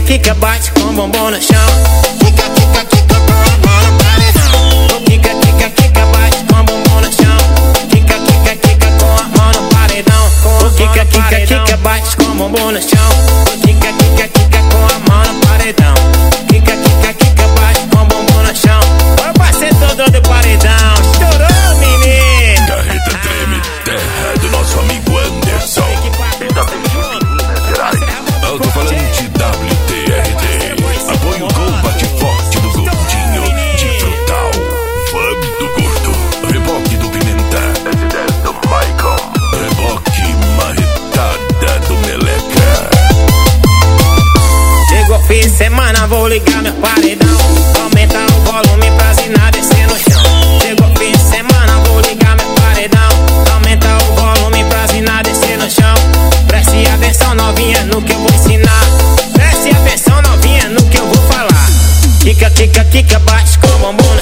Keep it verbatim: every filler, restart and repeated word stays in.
quica, bate com o bumbum no chão. Quica, quica, quica com a mão no paredão. Quica, quica, quica, bate com o bumbum no chão. Quica, quica, quica com a mão no paredão. Quica, quica, quica, bate com o bumbum no chão. Quica, quica, quica com a mão no paredão. Quica, quica, quica, bate com o bumbum no chão. Ô parceiro todo do paredão, estourou, menino. Carreta treme, terra do nosso amigo Anderson. E também de Minas Gerais. Alto-falante W T R T. Apoio Combate Forte do Gordinho de Frutal. Fã do Gordo. Reboque do Pimenta. S dez do Michael. Reboque marretada do Meleca. Chegou fim de semana, vou ligar meu paredão. Aumenta o volume pra zinar descer no chão. Chegou fim de semana, vou ligar meu paredão. Aumenta o volume pra zinar descer no chão. Preste atenção novinha no que eu vou ensinar. Preste atenção novinha no que eu vou falar. Quica, quica, quica, bate com o bumbum